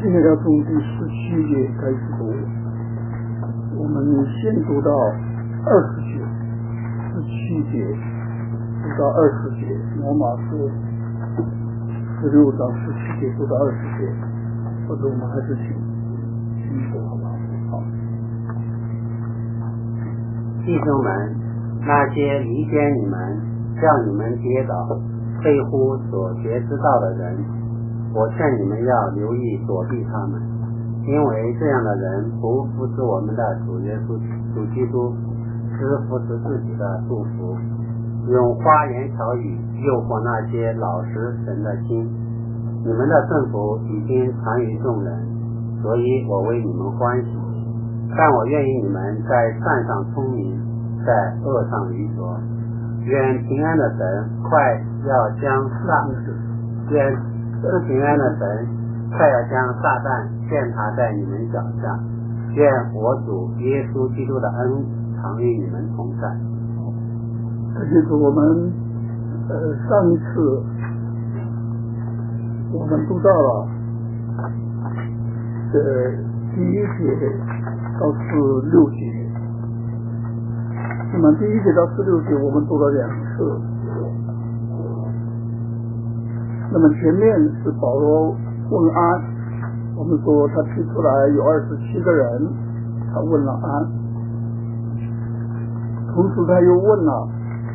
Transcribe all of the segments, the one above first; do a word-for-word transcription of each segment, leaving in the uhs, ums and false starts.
今天要从第十七节开始读，我们先读到二十节，十七节读到二十节，罗马书十六章十七节读到二十节，或者我们还是请请读好不好？好。 弟兄们，那些离间你们、叫你们跌倒、背乎所学之道的人，我劝你们要留意躲避他们，因为这样的人不服侍我们的主耶稣主基督，只服侍自己的祝福，用花言巧语诱惑那些老实神的心。你们的政府已经传于众人，所以我为你们欢喜。但我愿意你们在善上聪明，在恶上愚拙。愿平安的神快要将撒愿是平安的神快要将撒旦践踏在你们脚下。愿我主耶稣基督的恩常与你们同在。 这就是我们呃上一次我们读到了这第一节到十六节，那么第一节到十六节我们读了两次。那么前面是保罗问安，我们说他提出来有二十七个人，他问了安，同时他又问了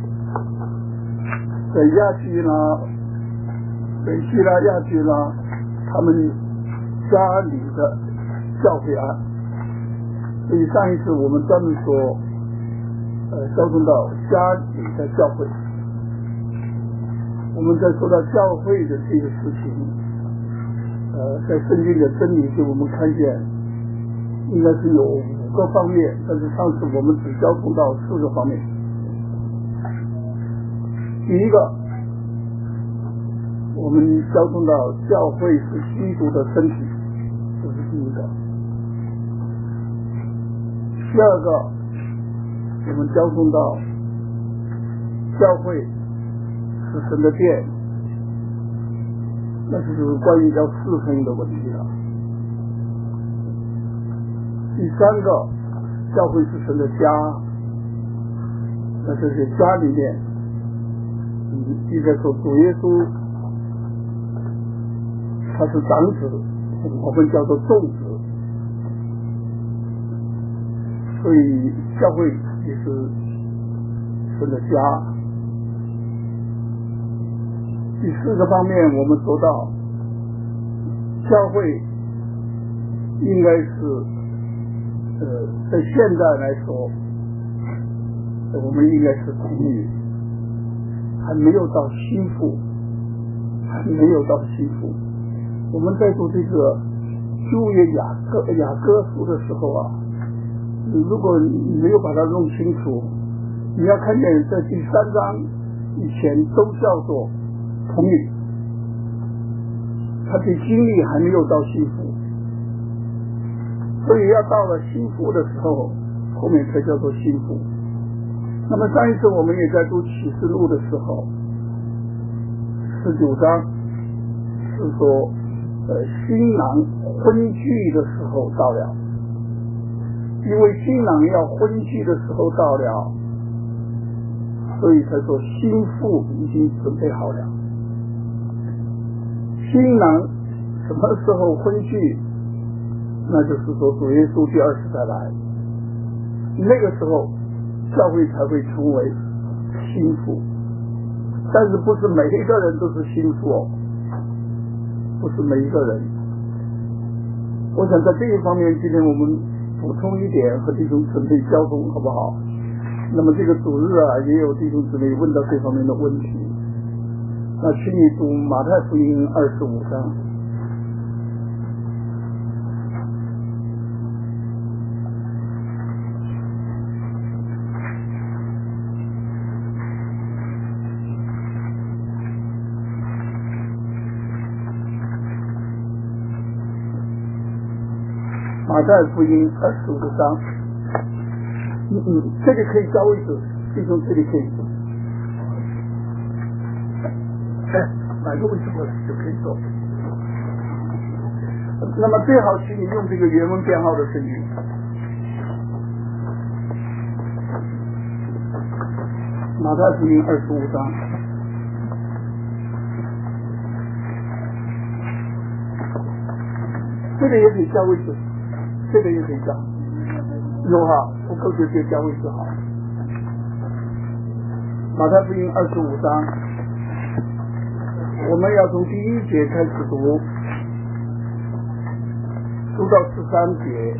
在亚基拉、在希腊亚基拉他们家里的教会安。所以上一次我们专门说呃，交通到家里的教会。我们在说到教会的这个事情，呃，在圣经的真理给我们看见，应该是有五个方面，但是上次我们只交通到四个方面。第一个，我们交通到教会是基督的身体，这是第一个。第二个，我们交通到教会是神的殿，那就是关于叫侍奉的问题了。第三个，教会是神的家，那就是家里面，应该说主耶稣他是长子，我们叫做众子，所以教会也是神的家。第四个方面，我们说到教会应该是呃，在现在来说，我们应该是童女，还没有到心腹，还没有到心腹。我们在读这个旧约雅各雅各书的时候啊，如果你没有把它弄清楚，你要看见在第三章以前都叫做童女，他的经历还没有到心腹，所以要到了心腹的时候，后面才叫做心腹。那么上一次我们也在读启示录的时候，十九章是说呃，新郎婚聚的时候到了，因为新郎要婚聚的时候到了，所以才说新妇已经准备好了。新郎什么时候婚聚，那就是说主耶稣第二次再来，那个时候教会才会成为新妇。但是不是每一个人都是新妇哦，不是每一个人。我想在这一方面今天我们补充一点和弟兄姊妹交通好不好？那么这个主日啊，也有弟兄姊妹问到这方面的问题，那请你读马太福音二十五章。马太福音二十五章，嗯嗯，这里可以交位置，弟兄这里可以，哎，哪个位置过来就可以坐。 那么最好请你用这个原文编号的圣经。马太福音二十五章，这个也可以加位置，这个也可以加，有哈，不够就就加位置好。马太福音二十五章，我们要从第一节开始读，读到十三节。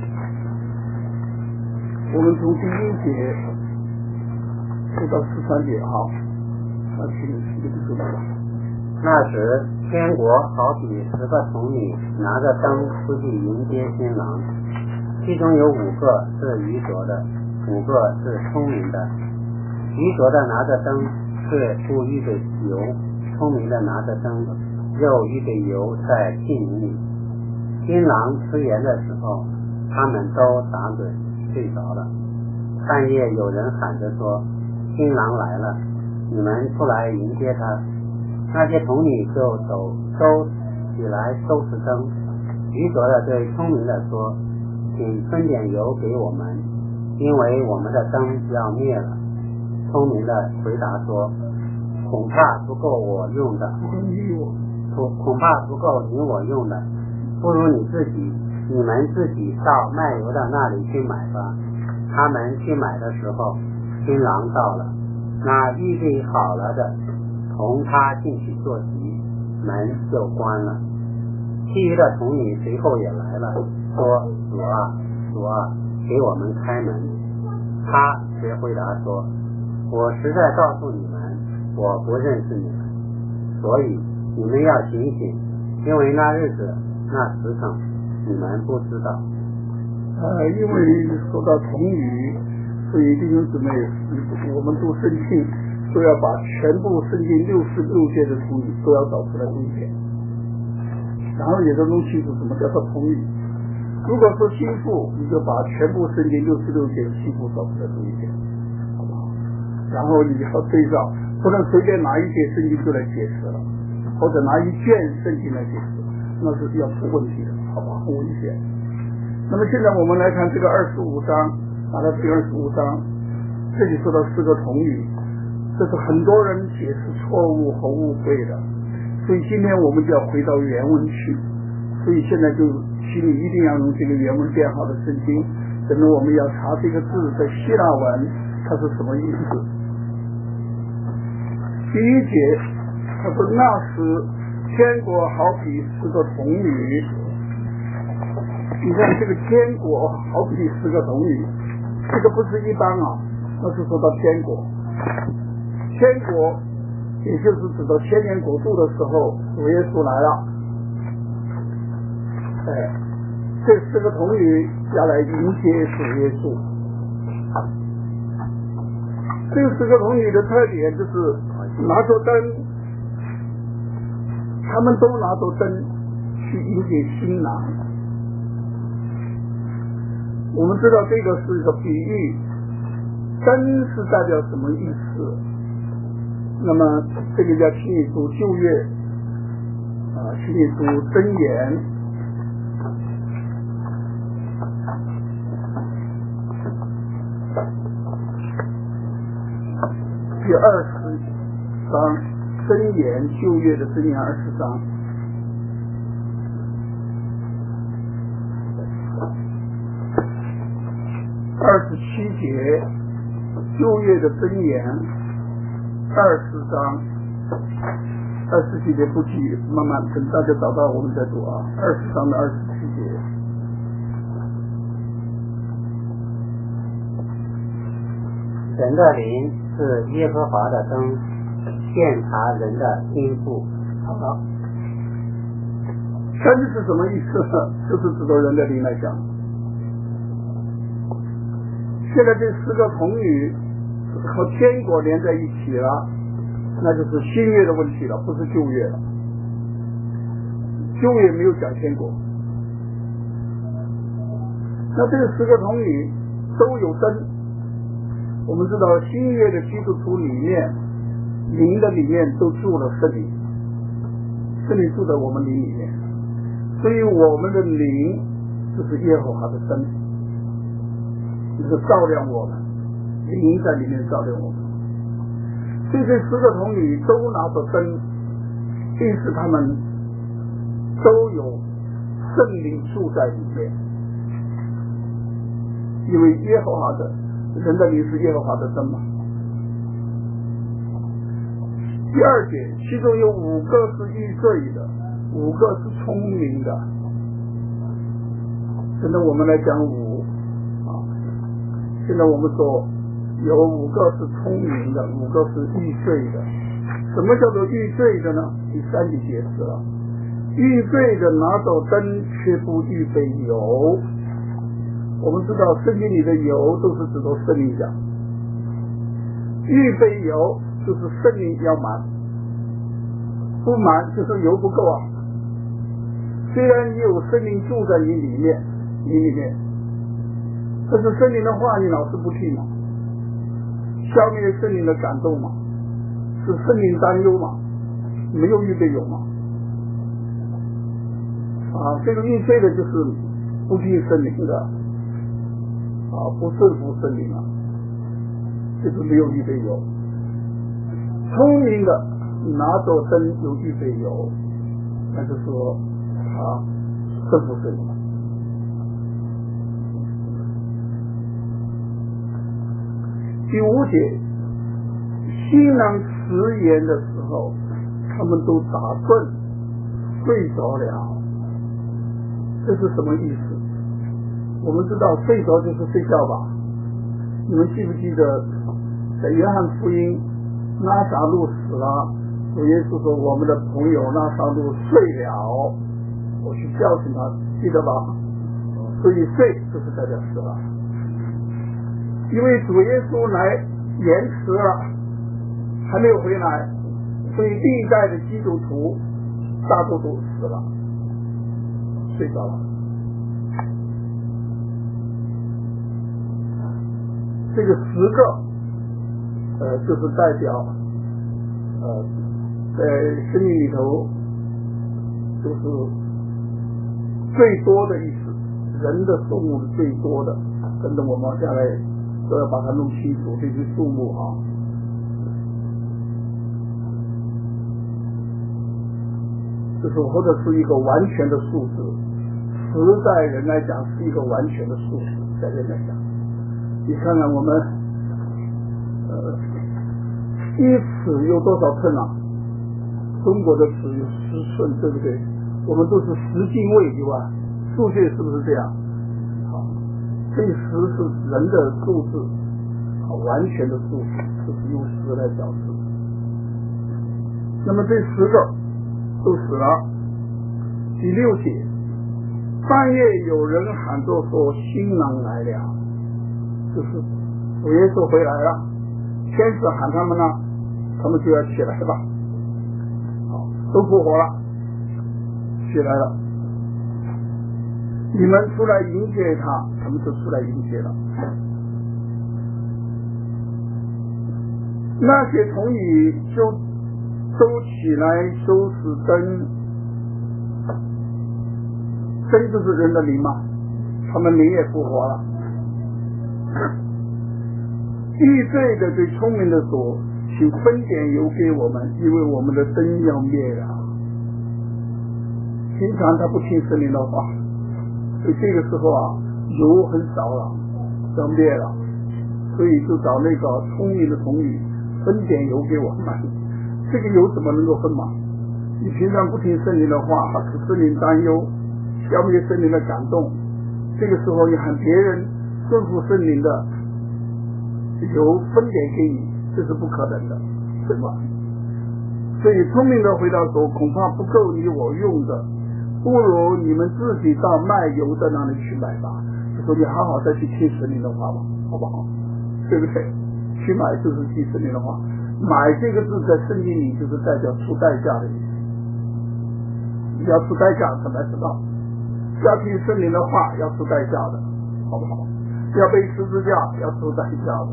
我们从第一节读到十三节，好，那请请你读吧。 那时，天国好比十个童女拿着灯出去迎接新郎，其中有五个是愚拙的，五个是聪明的。愚拙的拿着灯，却不预备油；聪明的拿着灯，又预备油在器皿里。新郎吃盐的时候，他们都打盹睡着了。半夜有人喊着说：“新郎来了，你们出来迎接他。”那些童女就走都起来收拾灯。愚拙的对聪明的说：“请分点油给我们，因为我们的灯要灭了。”聪明的回答说：“恐怕不够我用的，恐恐怕不够你我用的，不如你自己，你们自己到卖油的那里去买吧。”他们去买的时候，新郎到了，那预备好了的同他进去坐席，门就关了。其余的童女随后也来了，说：“主啊，主啊，给我们开门。”他却回答说：“我实在告诉你们，我不认识你们，所以你们要醒醒，因为那日子那时辰你们不知道。” 呃，因为说到童女，所以弟兄姊妹，我们读圣经都要把全部圣经六十六节的童女都要找出来读一遍，然后也都弄清楚什么叫做童女。如果说心腹，你就把全部圣经六十六节的心腹找出来读一遍，好不好？然后你要对照，不能随便拿一节圣经就来解释了，或者拿一卷圣经来解释，那是要出问题的，好不好？很危险。那么现在我们来看这个二十五章，马太福音二十五章，这里说到四个童女，这是很多人解释错误和误会的，所以今天我们就要回到原文去。所以现在就请你一定要用这个原文编号的圣经，等着我们要查这个字在希腊文它是什么意思。第一节他说：“那时天国好比四个童女。”你看这个天国好比四个童女，这个不是一般啊，那是说到天国。天国也就是指到千年国度的时候，主耶稣来了。哎，这四个童女要来迎接主耶稣。这四个童女的特点就是拿着灯，他们都拿着灯去迎接新郎。我们知道这个是一个比喻，灯是代表什么意思？那么这个要请你读旧约啊，请你读箴言第二十章，箴言旧约的箴言二十章。二十七节，旧约的箴言，二十章，二十七节不急，慢慢等大家找到我们再读啊。二十章的二十七节， 神的灵是耶和华的灯，鉴察人的心腹。 好了，灯是什么意思？就是指着人的灵来讲。现在这四个童女和天国连在一起了，那就是新约的问题了，不是旧约了。旧约没有讲天国。那这四个童女都有灯。我们知道新约的基督徒里面，灵的里面都住了圣灵，圣灵住在我们灵里面。 所以我们的灵就是耶和华的灯，就是照亮我们，灵在里面照亮我们。这些十个童女都拿着灯，因此他们都有圣灵住在里面，因为耶和华的人的灵是耶和华的灯嘛。第二节，其中有五个是愚罪的，五个是聪明的。现在我们来讲五啊，现在我们说有五个是聪明的，五个是愚罪的。什么叫做愚罪的呢？第三节解释了，愚罪的拿走灯却不预备油。我们知道圣经里的油都是指着圣灵讲，预备油就是圣灵要满，不满就是油不够啊。虽然你有圣灵住在你里面，你里面，但是圣灵的话你老是不听嘛，消灭圣灵的感动嘛，使圣灵担忧嘛，没有预备油嘛。啊，这个预备的就是不听圣灵的，啊，不顺服圣灵啊，这是没有预备油。聪明的拿走灯有预备油，那就说啊，顺服圣灵。第五节，新郎迟延的时候，他们都打盹睡着了。这是什么意思？我们知道睡着就是睡觉吧？你们记不记得在约翰福音，拉撒路死了，主耶稣说我们的朋友拉撒路睡了，我去叫醒他，记得吧？所以睡就是代表死了。因为主耶稣来延迟了，还没有回来，所以历代的基督徒大多都死了，睡着了。这个十个呃就是代表呃在生命里头就是最多的意思，人的数目是最多的，跟着我们下来都要把它弄清楚这些数目啊。就是或者是一个完全的数字，十在人来讲是一个完全的数字，在人来讲，你看看我们呃一尺有多少寸啊？中国的尺有十寸，对不对？我们都是十进位，对吧？数学是不是这样？这十是人的数字，完全的数字，就是用十来表示。那么这十个都死了。第六节，半夜有人喊着说新郎来了，就是主耶稣回来了，天使喊他们呢，他们就要起来吧，好，都复活了，起来了。你们出来迎接他，他们就出来迎接了。那些童女就都起来收拾灯，灯就是人的灵嘛，他们灵也复活了。愚罪的对聪明的说，请分点油给我们，因为我们的灯要灭了。平常他不听圣灵的话，所以这个时候啊，油很少了，要灭了，所以就找那个聪明的童女分点油给我们。这个油怎么能够分嘛？你平常不听圣灵的话，使圣灵担忧，消灭圣灵的感动，这个时候你喊别人顺服圣灵的油分点给你，这是不可能的，对吧？所以聪明的回答说，恐怕不够你我用的，不如你们自己到卖油的那里去买吧。就说你好好再去听圣灵的话吧，好不好？对不对？去买就是听圣灵的话，买这个字在圣经里就是代表出代价的意思，你要出代价才知道，要听圣灵的话要出代价的，好不好？要被十字架要出代价的。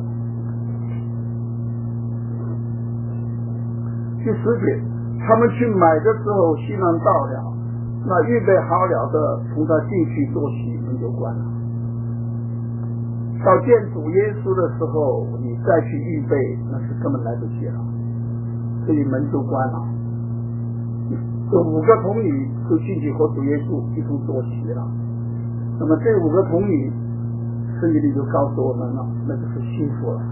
第十节，他们去买的时候，新郎到了， 那预备好了的，从他进去做起，门就关了。到见主耶稣的时候，你再去预备，那是根本来不及了，所以门就关了。这五个童女就进去和主耶稣一同坐席了。那么这五个童女，圣经里就告诉我们了，那就是幸福了，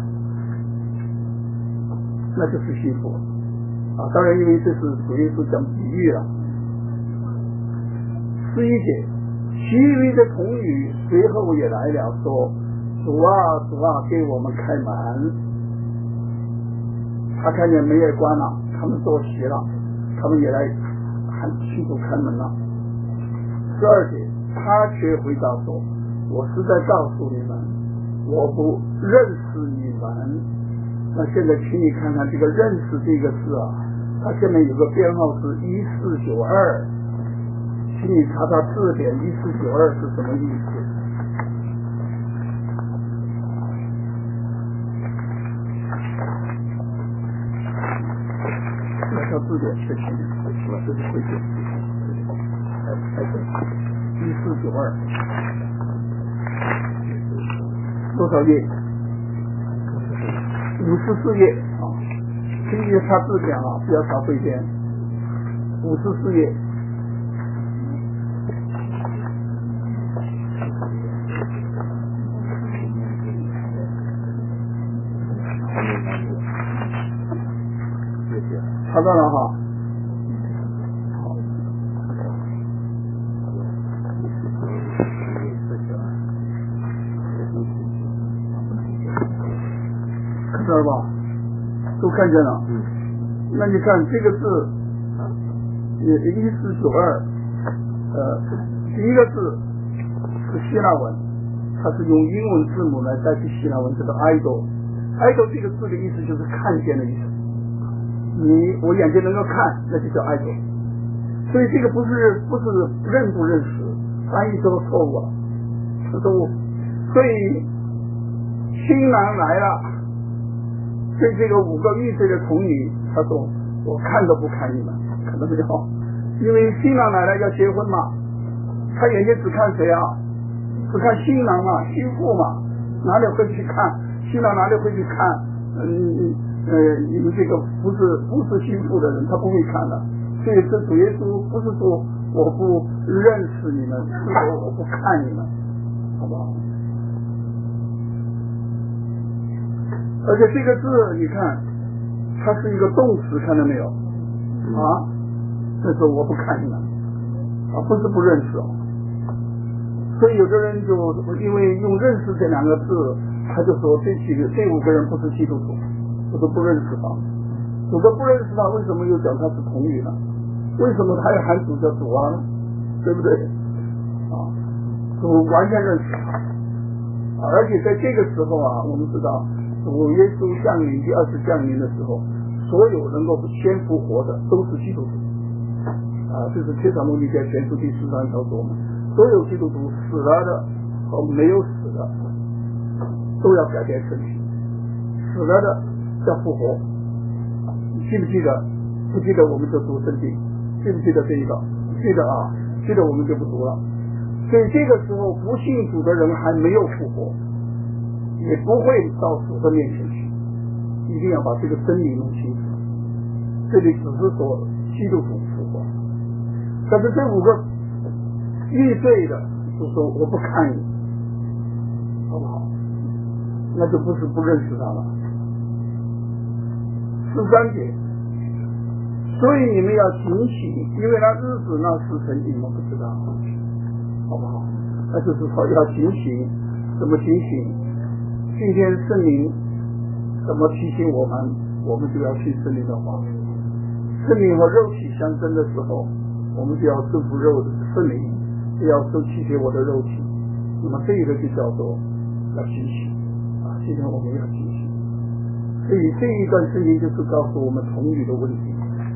那就是幸福啊！当然，因为这是主耶稣讲比喻了。十一节，其余的童女随后也来了，说：“主啊，主啊，给我们开门。”他看见门也关了，他们坐席了，他们也来喊庆祝开门了。十二节，他却回答说：“我是在告诉你们，我不认识你们。”那现在请你看看这个认识这个字啊，它下面有个编号是一四九二，请你查查字典，一四九二是什么意思？来查字典，这前面我这是会写，哎哎对，一四九二，多少页？五十四页啊，请你查字典啊，不要查汇编。五十四页。查到了哈。好。看到了吧？都看见了。嗯。那你看这个字，也一四九二，呃，第一个字是希腊文，它是用英文字母来代替希腊文，叫做 idol。idol 这个字的意思就是看见的意思。你我眼睛能够看，那就叫 idol。所以这个不是不是认不认识，翻译都错误了，这都。所以新郎来了。对这个五个预备的童女，他说：“我看都不看你们，看到没有？因为新郎来了要结婚嘛，他眼睛只看谁啊？只看新郎嘛，新妇嘛，哪里会去看新郎？哪里会去看？嗯呃，你们这个不是不是新妇的人，他不会看的。所以这主耶稣不是说我不认识你们，是说我不看你们，好不好？”而且这个字你看它是一个动词，看到没有啊？那时候我不看你们啊，不是不认识哦。所以有的人就因为用认识这两个字，他就说这几个这五个人不是基督徒，我都不认识他。我都不认识他，为什么又讲他是童女呢？为什么他要喊主叫主啊呢？对不对啊？主完全认识他啊！而且在这个时候啊，我们知道主耶稣降临第二次降临的时候，所有能够先复活的都是基督徒啊！这是帖撒罗尼迦前书第四章告诉我们，所有基督徒死了的和没有死的都要改变身体，死了的要复活。记不记得？不记得我们就读圣经，记不记得这一个？记得啊，记得我们就不读了。所以这个时候不信主的人还没有复活，也不会到主的面前去，一定要把这个真理弄清楚。这里只是说基督徒复活，但是这五个预备的就说我不看你，好不好？那就不是不认识他了。十三节，所以你们要警醒，因为那日子那时辰你们不知道，好不好？那就是说要警醒，怎么警醒？今天圣灵怎么提醒我们，我们就要听圣灵的话。圣灵和肉体相争的时候，我们就要征服肉的圣灵，就要收弃绝我的肉体。那么这一个就叫做要警醒啊！今天我们要警醒。所以这一段圣经就是告诉我们童女的问题。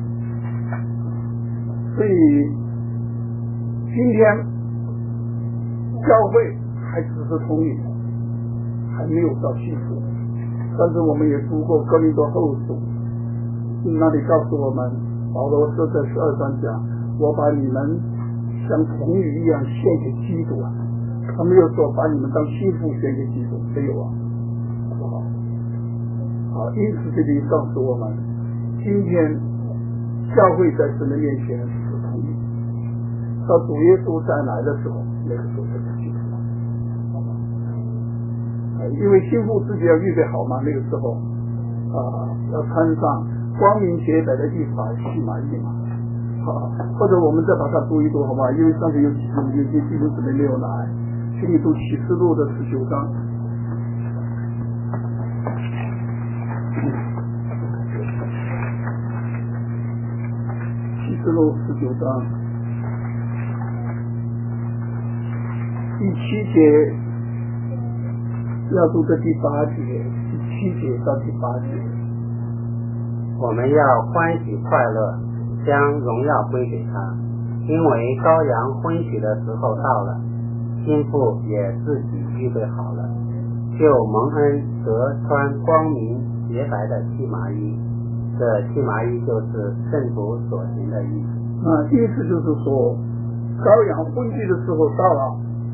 所以今天教会还只是童女，还没有到信主，但是我们也读过哥林多后书，那里告诉我们，保罗说在十二章讲，我把你们像童女一样献给基督啊，他没有说把你们当心腹献给基督，没有啊，好不好？好，因此这里告诉我们，今天教会在神的面前是童女，到主耶稣再来的时候，那个时候就是基督了，好吧？因为心腹自己要预备好嘛，那个时候啊、呃，要穿上光明洁白的衣服细麻衣嘛。好，或者我们再把它读一读，好吧？因为上次有有有些弟兄姊妹没有来，请你读启示录的十九章。启示录十九章第七节，要读的第八节，第七节到第八节。 我们要欢喜快乐，将荣耀归给他，因为羔羊婚娶的时候到了，新妇也自己预备好了，就蒙恩得穿光明洁白的细麻衣。这细麻衣就是圣徒所行的意思。 啊，意思就是说，羔羊婚娶的时候到了，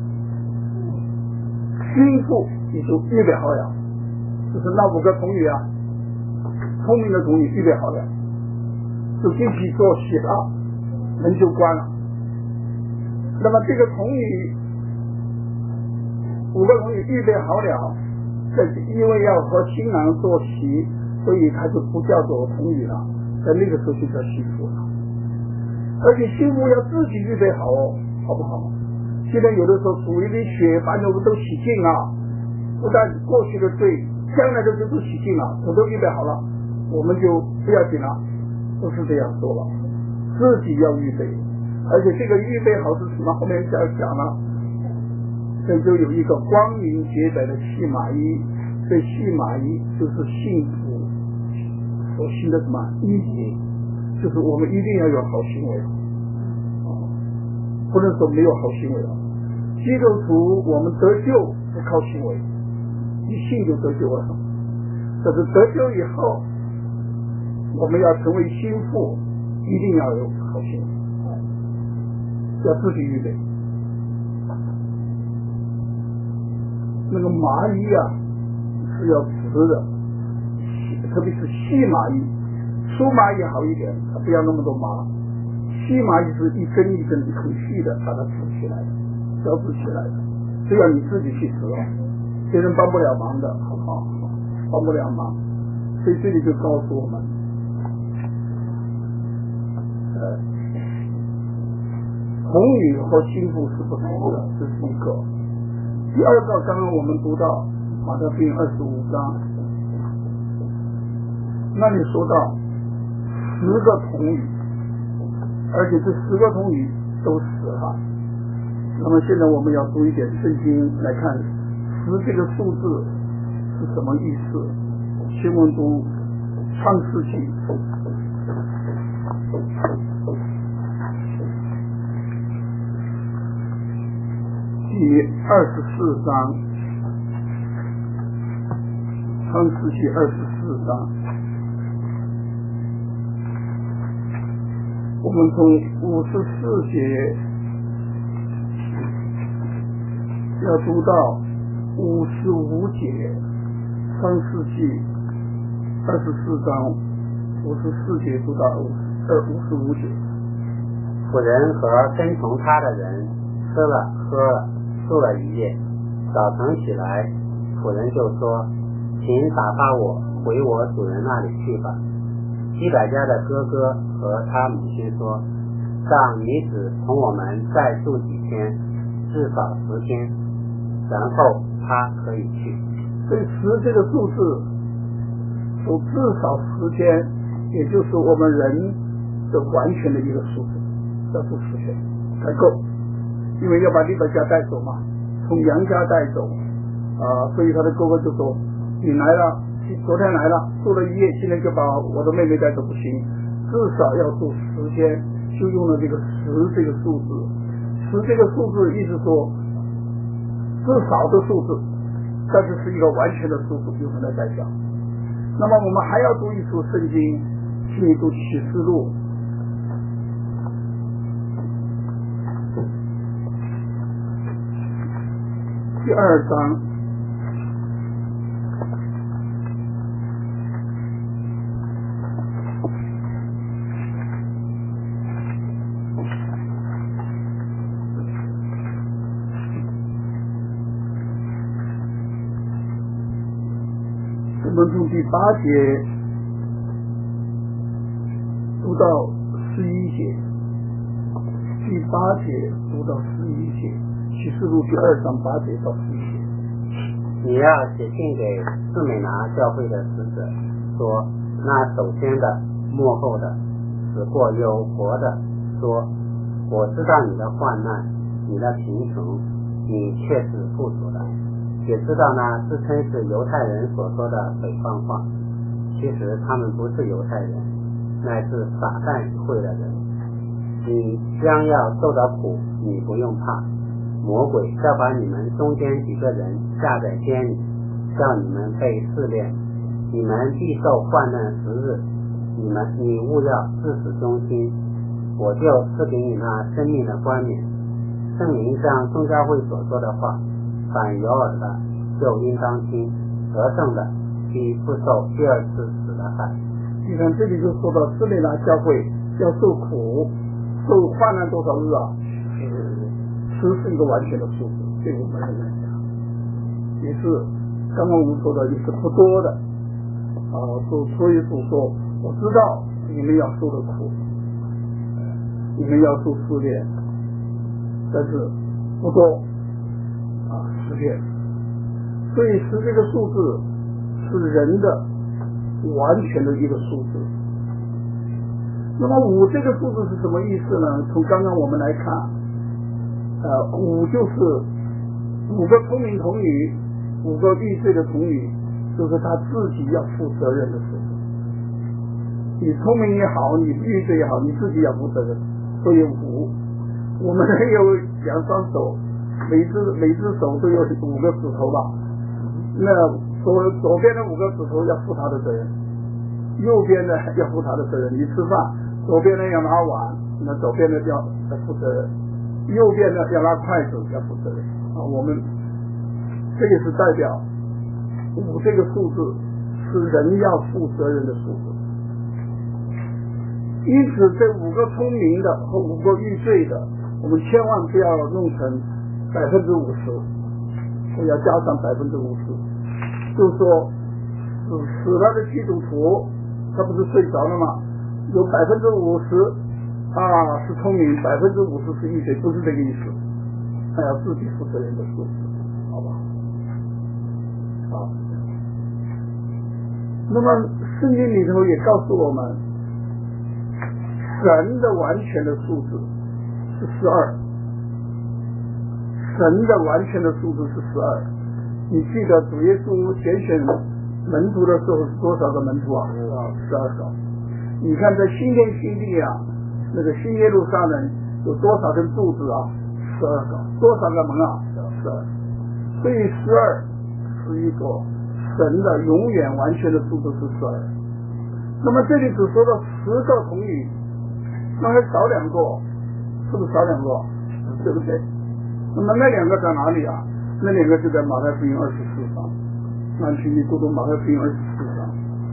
新妇也就预备好了，就是那五个童女啊，聪明的童女预备好了。就进去做洗了，门就关了。那么这个童女，五个童女预备好了，这因为要和新郎做席，所以他就不叫做童女了，在那个时候就叫新妇了。而且新妇要自己预备好哦，好不好？现在有的时候主一滴血把我们都洗净了，不但过去的罪，将来的罪都洗净了，我都预备好了，我们就不要紧了。不是这样说了，自己要预备，而且这个预备好是什么？后面就要讲了，这就有一个光明洁白的细麻衣，这细麻衣就是幸福所行的什么衣节，就是我们一定要有好行为，不能说没有好行为了。基督徒我们得救不靠行为，一信就得救了，但是得救以后，我们要成为心腹，一定要有好行为，要自己预备。那个麻衣啊是要直的，特别是细麻衣，粗麻衣好一点，它不要那么多麻。细麻衣是一根一根很细的，把它织起来的，交织起来的，这要你自己去织哦，别人帮不了忙的，好不好？帮不了忙。所以这里就告诉我们，呃，童女和心腹是不同的，这是一个。第二个，刚刚我们读到马太福音二十五章，那里说到十个童女，而且这十个童女都死了。那么现在我们要读一点圣经来看十这个数字是什么意思。请我们读创世纪第二十四章，创世纪二十四章，我们从五十四节要读到五十五节，创世纪二十四章五十四节读到二五十五节。 妇人和跟从他的人吃了喝了，住了一夜。早晨起来，妇人就说：“请打发我回我主人那里去吧。”西百家的哥哥和他母亲说：“让女子同我们再住几天，至少十天，然后他可以去。” 所以十这个数字说至少十天，也就是我们人的完全的一个数字，要住十天才够，因为要把利百加带走嘛，从杨家带走啊、呃，所以他的哥哥就说：“你来了，昨天来了，住了一夜，今天就把我的妹妹带走不行，至少要住十天。”就用了这个十这个数字，十这个数字意思说至少的数字，但是是一个完全的数字，有可能代表。那么我们还要读一处圣经，请你读启示录第二章我们从第八节读到十一节，第八节读到十一节，启示录第二章八节到十一节。 你要写信给士美拿教会的使者，说那首先的、末后的、死过又活的，说我知道你的患难，你的贫穷，你却是富足的，也知道那自称是犹太人所说的诽谤话，其实他们不是犹太人，乃是撒旦会的人。你将要受的苦，你不用怕，魔鬼要把你们中间几个人下在监里，叫你们被试炼，你们必受患难十日，你们你务要至死忠心，我就赐给你那生命的冠冕。圣灵像众教会所说的话，凡有耳的就应当听，得胜的必不受第二次死的害。 你看这里就说到士美拿教会要受苦，受患难多少日啊？十是一个完全的数字，对我们来讲也是刚刚我们说的也是不多的啊。所所以主说，我知道你们要受的苦，你们要受试炼，但是不多啊，十天。所以十这个数字是人的完全的一个数字。那么五这个数字是什么意思呢？从刚刚我们来看，呃，五就是五个聪明童女，五个玉碎的童女，就是他自己要负责任的数字。你聪明也好，你玉碎也好，你自己要负责任。所以五，我们有两双手，每只每只手都有五个指头吧。那左左边的五个指头要负他的责任，右边的要负他的责任。你吃饭，左边的要拿碗，那左边的要要负责任；右边的要拿筷子，要负责任。啊，我们这个是代表五这个数字是人要负责任的数字。因此，这五个聪明的和五个愚罪的，我们千万不要弄成百分之五十，我要加上百分之五十。就是说，死死了的基督徒，他不是睡着了吗？有百分之五十啊是聪明，百分之五十是愚罪，不是这个意思。他要自己负责任的数字，好吧？好。那么圣经里头也告诉我们，神的完全的数字是十二，神的完全的数字是十二。你记得主耶稣拣选门徒的时候是多少个门徒啊？十二个。你看在新天新地啊，那个新耶路撒冷有多少根柱子啊？十二个。多少个门啊？十二。所以十二是一个神的永远完全的数字是十二。那么这里只说到十个童女，那还少两个，是不是少两个？对不对？那么那两个在哪里啊？那两个就在马太福音二十四章，那请你读读马太福音二十四章。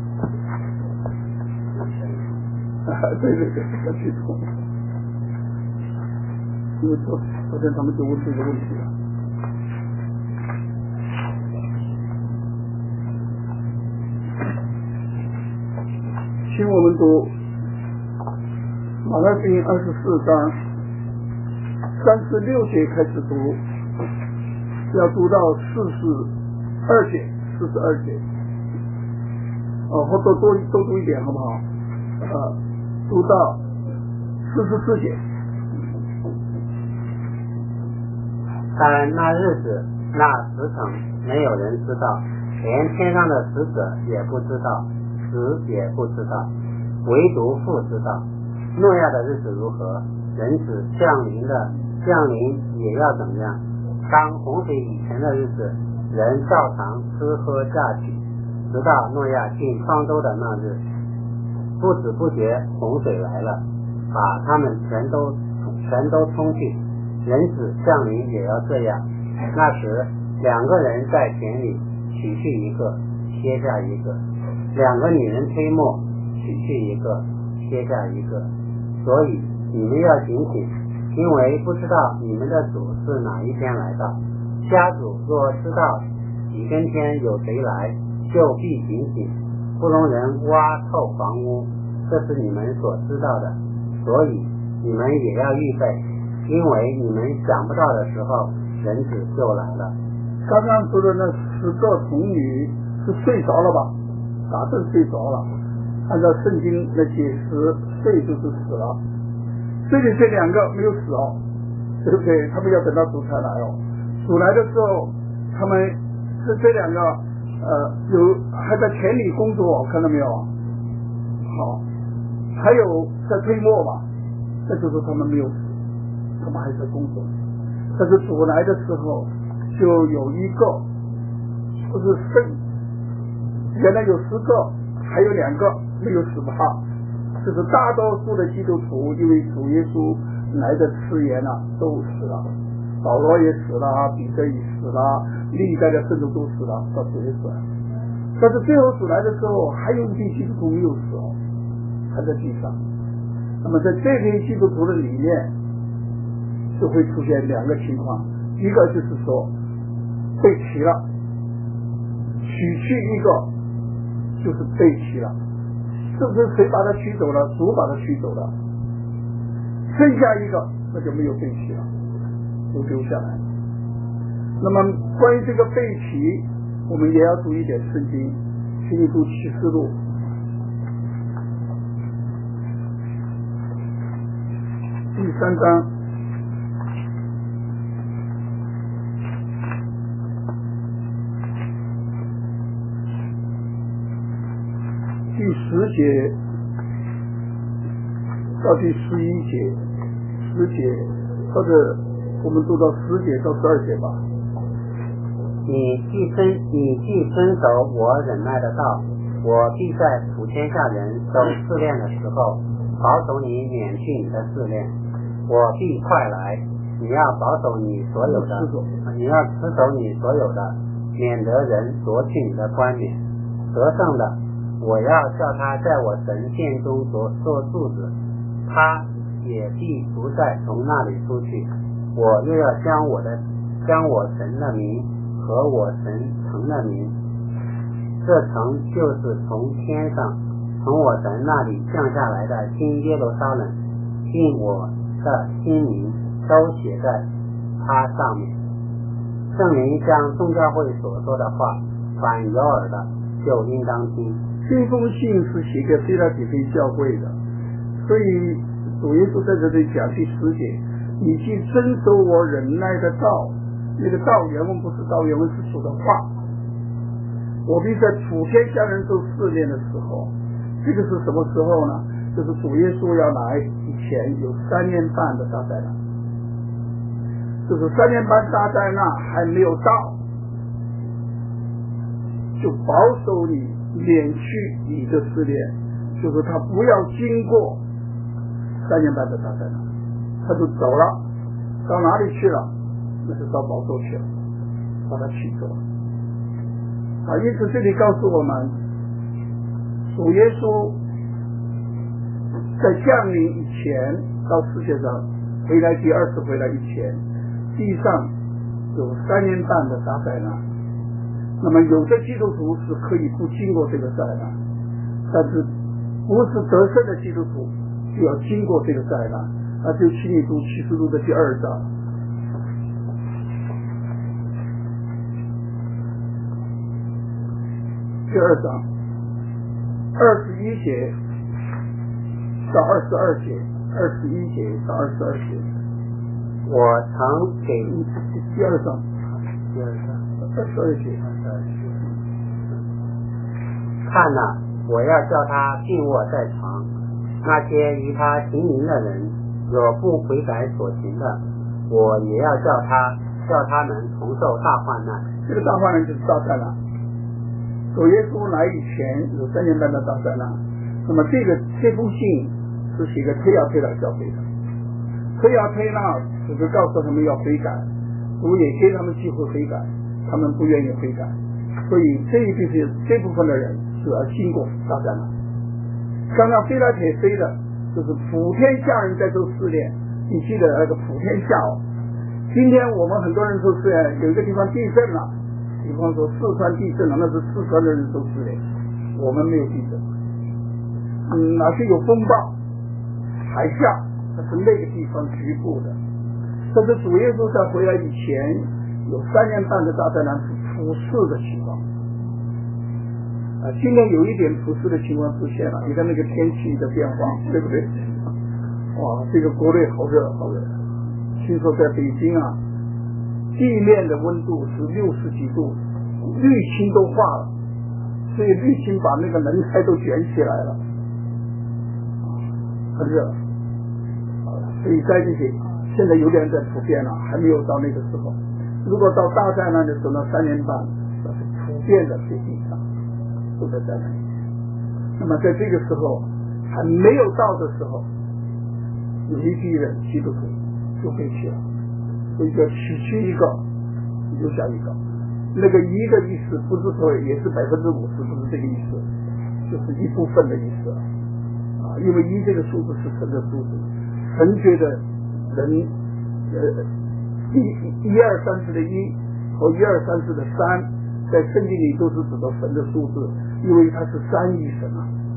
啊，对对对，要去读。因为昨昨天他们就问这个问题了。请我们读马太福音二十四章三十六节开始读。要读到四十二节，四十二节，哦，或多多多读一点，好不好？呃，读到四十四节。 但那日子、那时辰，没有人知道，连天上的使者也不知道，子也不知道，唯独父知道。诺亚的日子如何，人子降临的降临也要怎么样？当洪水以前的日子，人照常吃喝嫁娶，直到诺亚进方舟的那日。不知不觉洪水来了，把他们全都全都冲去。人子降临也要这样。那时两个人在田里，取去一个，歇下一个；两个女人推磨，取去一个，歇下一个。所以你们要警醒，因为不知道你们的主是哪一天来到。家主若知道几更天有谁来，就必警醒，不容人挖透房屋，这是你们所知道的。所以你们也要预备，因为你们想不到的时候，人子就来了。 刚刚说的那十个童女是睡着了吧？打正睡着了。按照圣经的解释，睡就是死了。这里这两个没有死哦，对不对？他们要等到主才来哦。主来的时候，他们是这两个呃有还在田里工作，看到没有？好，还有在推磨吧，那就是他们没有死，他们还在工作。但是主来的时候，就有一个不是剩，原来有十个，还有两个没有死吧？就是大多数的基督徒，因为主耶稣来的迟延了，都死了。保罗也死了，彼得也死了，历代的圣徒都死了，到主耶稣来。但是最后主来的时候，还有一批基督徒没有死哦，还在地上。那么在这批基督徒的里面，就会出现两个情况，一个就是说被提了，取去一个就是被提了，是不是谁把他取走了？主把他取走了，剩下一个那就没有被提了，都留下来。那么关于这个被提，我们也要注意一点圣经，请你读启示录第三章第十节到第十一节，十节或者我们读到十节到十二节吧。 你既遵你既遵守我忍耐的道，我必在普天下人受试炼的时候，保守你免去你的试炼。我必快来，你要保守你所有的，你要持守你所有的，免得人夺去你的冠冕。得胜的，我要叫他在我神殿中做做柱子，他也必不再从那里出去。我又要将我的将我神的名和我神城的名，这城就是从天上从我神那里降下来的新耶路撒冷，并我的新名都写在它上面。圣灵将众教会所说的话，凡有耳的就应当听。 这封信是写给腓拉铁非教会的，所以主耶稣在这里讲第十节，你既遵守我忍耐的道，那个道原文不是道，原文是主的话。我必在普天下人受试炼的时候，这个是什么时候呢？就是主耶稣要来以前有三年半的大灾难，就是三年半大灾难还没有到，就保守你免去你的试炼，就是他不要经过三年半的大灾难，他就走了，到哪里去了？那是到宝座去了，把他取走了。啊，因此这里告诉我们，主耶稣在降临以前，到世界上回来第二次回来以前，地上有三年半的大灾难。那么有的基督徒是可以不经过这个灾难，但是不是得胜的基督徒就要经过这个灾难。那就请你读启示录的第二章。第二章二十一节到二十二节，二十一节到二十二节。 我曾给第二章， 第二章二十二节。 看哪，我要叫他病卧在床，那些与他行淫的人，若不悔改所行的，我也要叫他叫他们同受大患难。 这个大患难就是大灾难。主耶稣来以前有三年半的大灾难，那么这个这封信是写给推亚推拉教会的。推亚推拉只是告诉他们要悔改，主也给他们机会悔改， 他们不愿意悔改，所以这一部分这部分的人是要经过大灾难。刚刚菲拉铁飞的就是普天下人在受试炼，你记得那个普天下哦。今天我们很多人受试炼，有一个地方地震了，比方说四川地震了，那是四川的人受试炼，我们没有地震。嗯，哪些有风暴、海啸，那是那个地方局部的。但是主耶稣在回来以前，有三年半的大灾难是普世的情况。啊，今天有一点普世的情况出现了，你看那个天气的变化，对不对？哇，这个国内好热好热，听说在北京啊，地面的温度是六十几度，滤芯都化了，所以滤芯把那个轮胎都卷起来了，很热。啊，所以在这些现在有点在普遍了，还没有到那个时候。如果到大灾难的时候呢，三年半，那是普遍的在地上。都在灾难。那么在这个时候还没有到的时候，有一批人基督徒就被弃了，所以叫取去一个留下一个。那个一个意思不是说也是百分之五十，不是这个意思，就是一部分的意思啊。因为一这个数字是神的数字，神觉得人呃一一二三四的一和一二三四的三。在圣经里都是指到神的数字，因为它是三一神啊。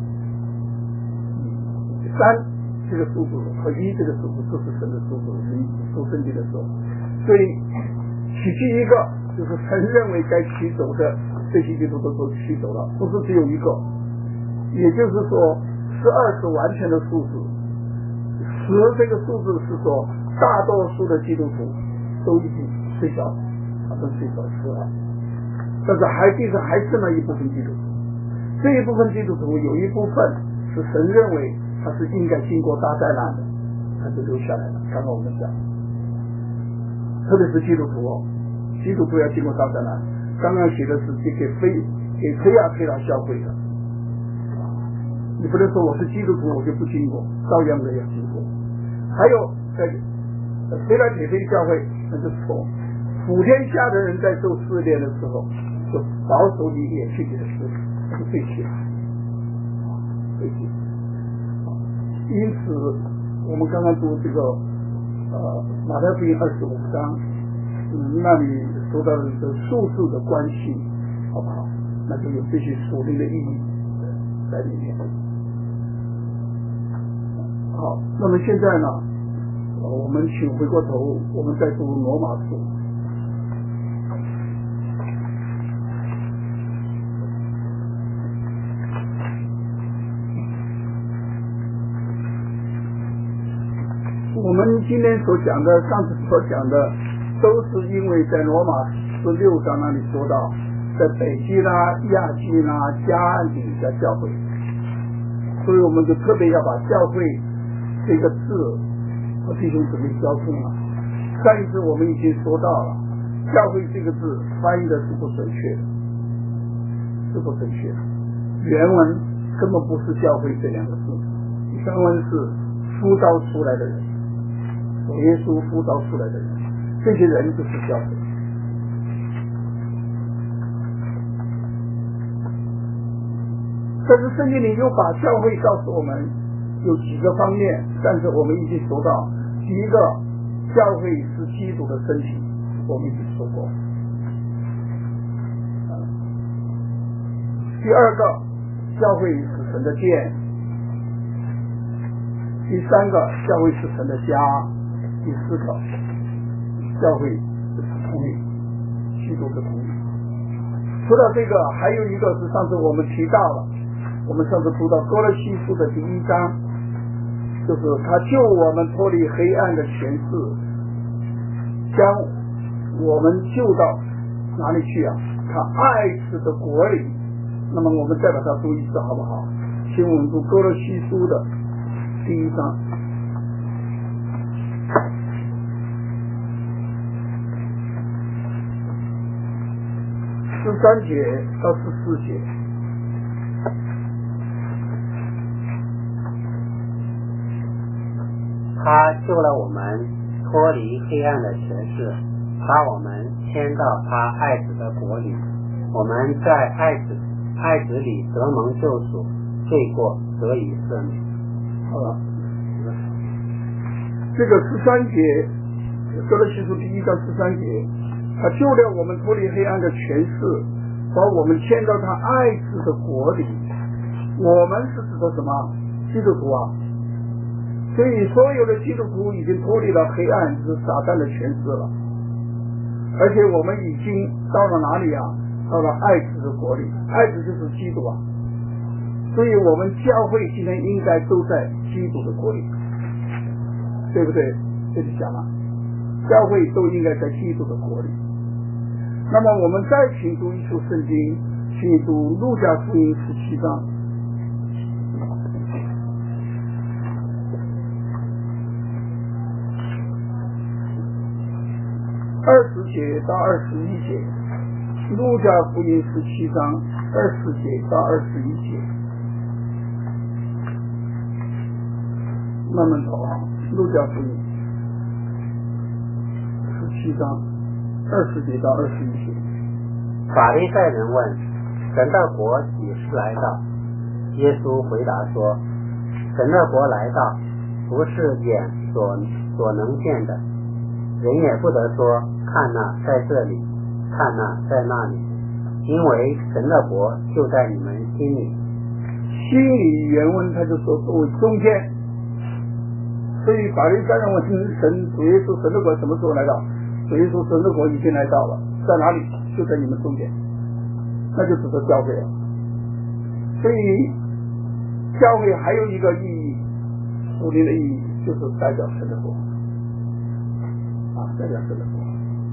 三这个数字和一这个数字都是神的数字，是读圣经的时候，所以取去一个就是神认为该取走的，这些基督徒都取走了，不是只有一个。也就是说，十二是完全的数字，十这个数字是说大多数的基督徒都已经睡着，他们睡着十二。但是还地上还剩了一部分基督徒，这一部分基督徒有一部分是神认为他是应该经过大灾难的，他就留下来了。刚刚我们讲，特别是基督徒哦，基督徒要经过大灾难。刚刚写的是给非给非亚非拉教会的，你不能说我是基督徒我就不经过，照样的要经过。还有在非拉铁非教会那就错，普天下的人在受试炼的时候。就保守你也去你的事，是废弃了，废弃。因此，我们刚刚读这个呃马太福音二十五章，嗯，那里说到的这数字的关系，好不好？那就有这些属灵的意义在里面。好，那么现在呢，呃、我们请回过头，我们再读罗马书。我们今天所讲的，上次所讲的，都是因为在罗马十六章那里说到，在北基拉、亚基拉、加安底下教会，所以我们就特别要把教会这个字和弟兄姊妹交通了。上一次我们已经说到了，教会这个字翻译的是不准确的，是不准确的。原文根本不是教会这两个字，原文是呼召出来的人。耶稣呼召出来的人，这些人就是教会。但是圣经里又把教会告诉我们有几个方面，但是我们已经说到，第一个，教会是基督的身体，我们已经说过。第二个，教会是神的殿。第三个，教会是神的家。第四个，教会是同意，基督的同意。说到这个，还有一个是上次我们提到了，我们上次读到哥罗西书的第一章，就是他救我们脱离黑暗的权势，将我们救到哪里去啊？他爱子的国里。那么我们再把它读一次好不好？请我们读哥罗西书的第一章。十三节到十四节， 他救了我们脱离黑暗的权势， 把我们迁到他爱子的国里，我们在爱子爱子里得蒙救赎，罪过得以赦免。 好了，这个十三节，哥罗西书第一章十三节，他救了我们脱离黑暗的权势，把我们迁到他爱子的国里。我们是指的什么？基督徒啊。所以所有的基督徒已经脱离了黑暗，是撒旦的权势了。而且我们已经到了哪里啊？到了爱子的国里，爱子就是基督啊。所以我们教会今天应该都在基督的国里，对不对？这就讲了，教会都应该在基督的国里。那么我们再请读一处圣经，请读路加福音十七章二十节到二十一节，路加福音十七章二十节到二十一节，慢慢走啊。路加福音十七章二十节到二十一节。 法利赛人问：神的国几时来到？耶稣回答说：神的国来到，不是眼所所能见的，人也不得说看哪在这里，看哪在那里，因为神的国就在你们心里。 心里原文他就说作为中间，所以法利赛人问神，主耶稣神的国什么时候来到？主耶稣神的国已经来到了，在哪里？就在你们中间，那就指的教会了。所以教会还有一个意义，属灵的意义，就是代表神的国啊，代表神的国。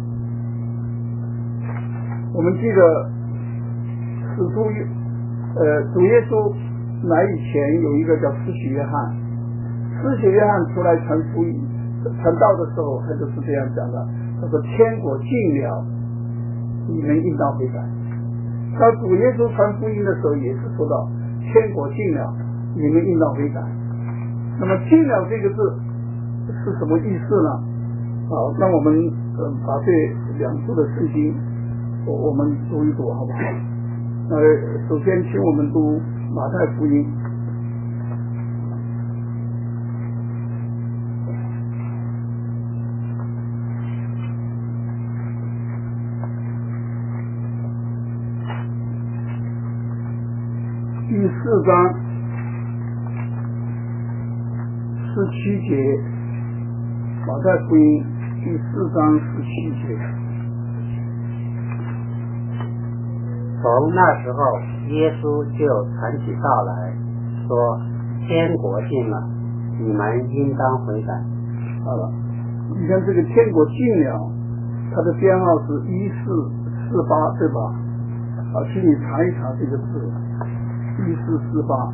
我们记得使徒呃主耶稣来以前有一个叫施洗约翰，施洗约翰出来传福音传道的时候，他就是这样讲的，他说天国近了，你们应当悔改。到主耶稣传福音的时候也是说到天国近了，你们应当悔改。那么近了这个字是什么意思呢？好，那我们呃把这两处的圣经我我们读一读好不好？呃，首先请我们读马太福音第四章十七节，马太福音第四章十七节。 从那时候，耶稣就传起道来，说：天国近了，你们应当悔改。 好了，你看这个天国近了，它的编号是一四四八，对吧？好，请你查一查这个字，一四四八。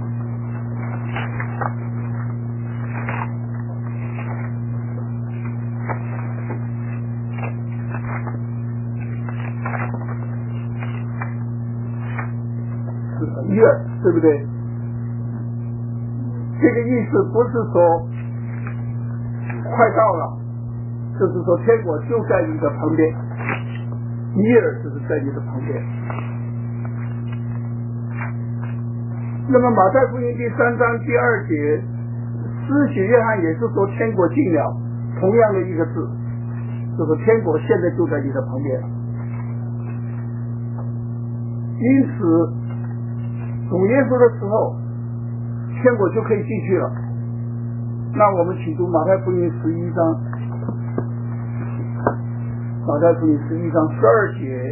月，对不对？这个意思不是说快到了，就是说天国就在你的旁边，尼尔就是在你的旁边。那么马太福音第三章第二节，施洗约翰也是说天国近了，同样的一个字，就是天国现在就在你的旁边。因此主耶稣的时候，天国就可以进去了。那我们请读马太福音十一章，马太福音十一章十二节。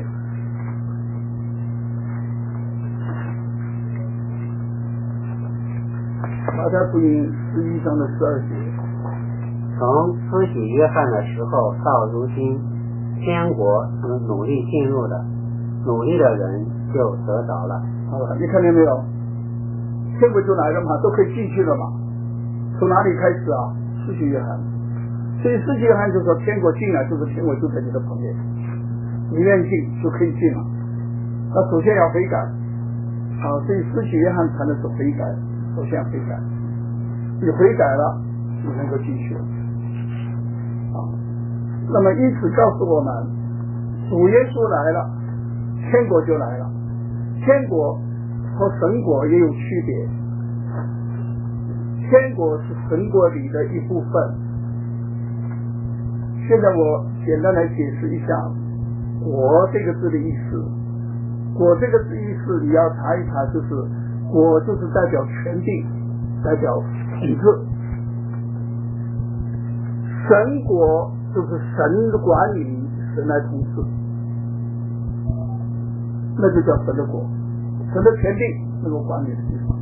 马太福音十一章的十二节。 从施洗约翰的时候到如今，天国是努力进入的，努力的人就得着了。 好了，你看见没有？天国就来了嘛，都可以进去了嘛。从哪里开始啊？施洗约翰。所以施洗约翰就说天国进来，就是天国就在你的旁边，你愿意进就可以进了。那首先要悔改，好，所以施洗约翰谈的是悔改，首先悔改，你悔改了，你能够进去了。啊， 那么因此告诉我们，主耶稣来了，天国就来了。天国和神国也有区别，天国是神国里的一部分。现在我简单来解释一下国这个字的意思。国这个字意思你要查一查，就是国就是代表权柄，代表统治。神国就是神的管理，神来统治，那就叫神的国，神的权柄能够管理的地方。